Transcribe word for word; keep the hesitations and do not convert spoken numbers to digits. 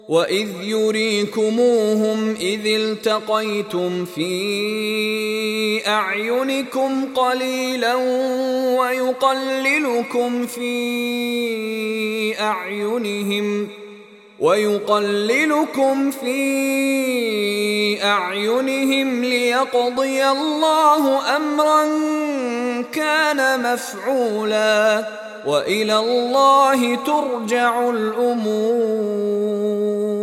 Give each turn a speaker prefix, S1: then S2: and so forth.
S1: وإذ يريكموهم إذ التقيتم في أعينكم قليلا ويقللكم في أعينهم ويقللكم في أعينهم ليقضي الله أمرا كان مفعولا وإلى الله ترجع الأمور.